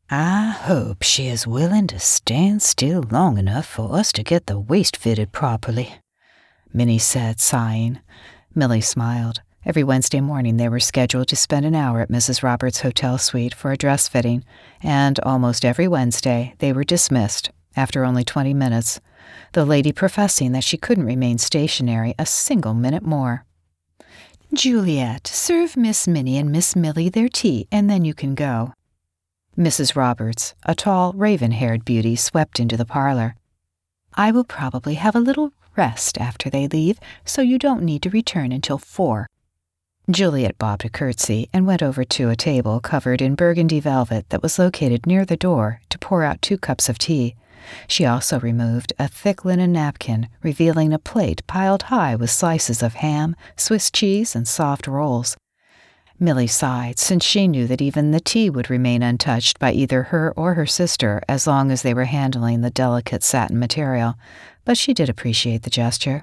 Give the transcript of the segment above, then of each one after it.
I hope she is willing to stand still long enough for us to get the waist fitted properly, Minnie said, sighing. Millie smiled. Every Wednesday morning they were scheduled to spend an hour at Mrs. Roberts' hotel suite for a dress fitting, and almost every Wednesday they were dismissed after only 20 minutes, the lady professing that she couldn't remain stationary a single minute more. "Juliet, serve Miss Minnie and Miss Millie their tea, and then you can go." Mrs. Roberts, a tall, raven-haired beauty, swept into the parlor. "I will probably have a little rest after they leave, so you don't need to return until 4. Juliet bobbed a curtsy and went over to a table covered in burgundy velvet that was located near the door to pour out 2 cups of tea. She also removed a thick linen napkin, revealing a plate piled high with slices of ham, Swiss cheese, and soft rolls. Millie sighed, since she knew that even the tea would remain untouched by either her or her sister as long as they were handling the delicate satin material, but she did appreciate the gesture.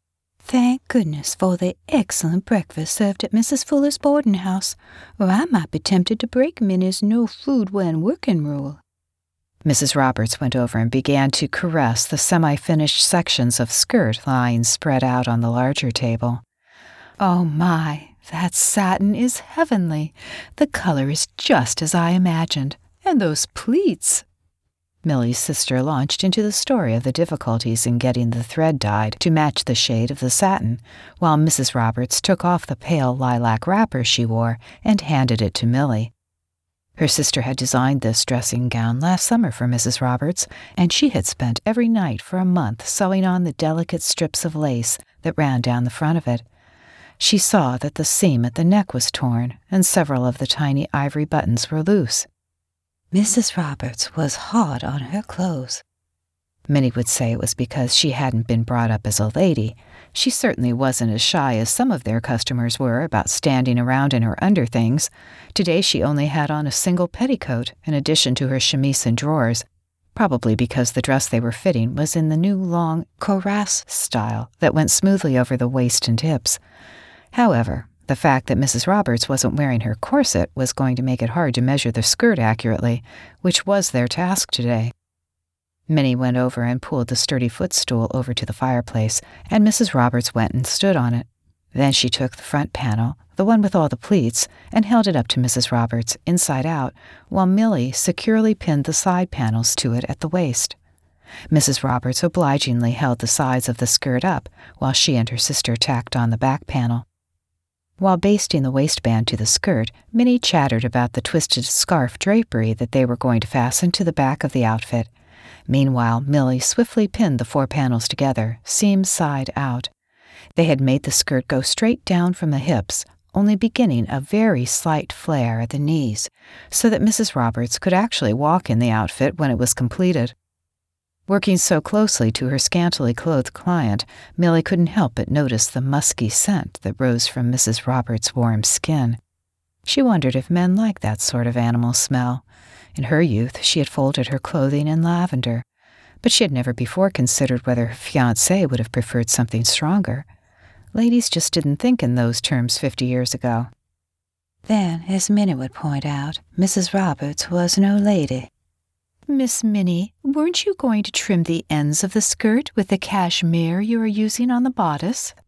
"Thank goodness for the excellent breakfast served at Mrs. Fuller's boarding house, or I might be tempted to break Minnie's no food when working rule." Mrs. Roberts went over and began to caress the semi-finished sections of skirt lying spread out on the larger table. "Oh my, that satin is heavenly. The color is just as I imagined. And those pleats!" Millie's sister launched into the story of the difficulties in getting the thread dyed to match the shade of the satin, while Mrs. Roberts took off the pale lilac wrapper she wore and handed it to Millie. Her sister had designed this dressing gown last summer for Mrs. Roberts, and she had spent every night for a month sewing on the delicate strips of lace that ran down the front of it. She saw that the seam at the neck was torn, and several of the tiny ivory buttons were loose. Mrs. Roberts was hard on her clothes. Minnie would say it was because she hadn't been brought up as a lady. She certainly wasn't as shy as some of their customers were about standing around in her underthings. Today she only had on a single petticoat in addition to her chemise and drawers, probably because the dress they were fitting was in the new long cuirass style that went smoothly over the waist and hips. However, the fact that Mrs. Roberts wasn't wearing her corset was going to make it hard to measure the skirt accurately, which was their task today. Minnie went over and pulled the sturdy footstool over to the fireplace, and Mrs. Roberts went and stood on it. Then she took the front panel, the one with all the pleats, and held it up to Mrs. Roberts, inside out, while Millie securely pinned the side panels to it at the waist. Mrs. Roberts obligingly held the sides of the skirt up, while she and her sister tacked on the back panel. While basting the waistband to the skirt, Minnie chattered about the twisted scarf drapery that they were going to fasten to the back of the outfit. Meanwhile, Millie swiftly pinned the 4 panels together, seam side out. They had made the skirt go straight down from the hips, only beginning a very slight flare at the knees, so that Mrs. Roberts could actually walk in the outfit when it was completed. Working so closely to her scantily clothed client, Millie couldn't help but notice the musky scent that rose from Mrs. Roberts' warm skin. She wondered if men liked that sort of animal smell. In her youth, she had folded her clothing in lavender, but she had never before considered whether her fiancé would have preferred something stronger. Ladies just didn't think in those terms 50 years ago. Then, as Minnie would point out, Mrs. Roberts was no lady. "Miss Minnie, weren't you going to trim the ends of the skirt with the cashmere you are using on the bodice?"